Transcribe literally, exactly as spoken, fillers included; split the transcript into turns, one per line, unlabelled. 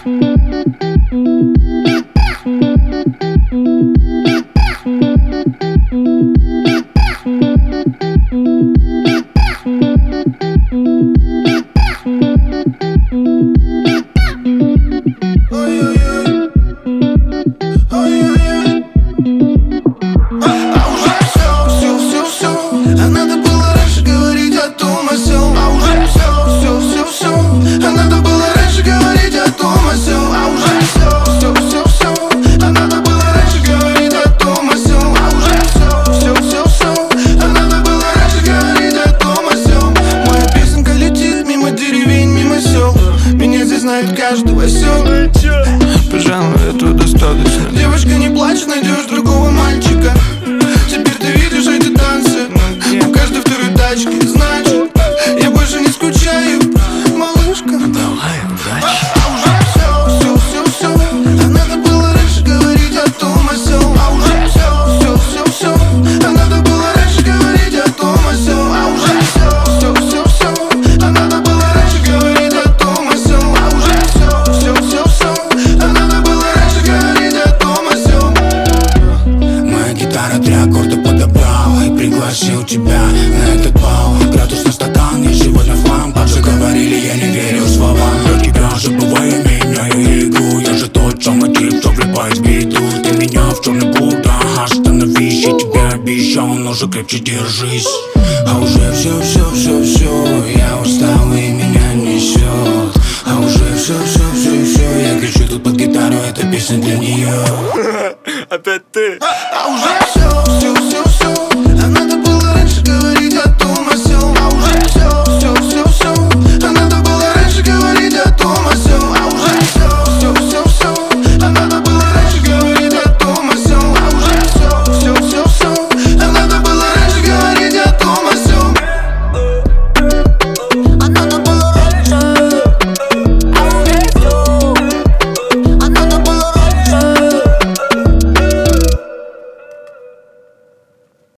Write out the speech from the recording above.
Знает каждый осел.
Пожалуй, этого достаточно.
Девочка, не плачь, найдешь другого мальчика. Теперь ты видишь эти танцы у каждой второй тачки. Значит, я больше не скучаю, малышка.
Давай, удачи.
А уже все, все, все, все. А надо было раньше говорить о том, о сём. А уже все, все, все, все. А надо было раньше говорить о том, о сём. А уже все, все, все, все. А надо было раньше говорить о том, о сём.
Три аккорда подобрал и пригласил тебя на этот бал. Градус на стакан, я сегодня в хлам. Как же говорили, я не верю словам. Для тебя забываю, меняю игру. Я же тот самый тип, что влипает в беду. Ты меня в черный Будда, остановись. Я тебе обещал, но же крепче держись. А уже все, все, все, все. Я устал и меня несет. А уже все, все, все, все. Я кричу тут под гитару, эта песня для нее.
Опять ты.
А уже все, все, все.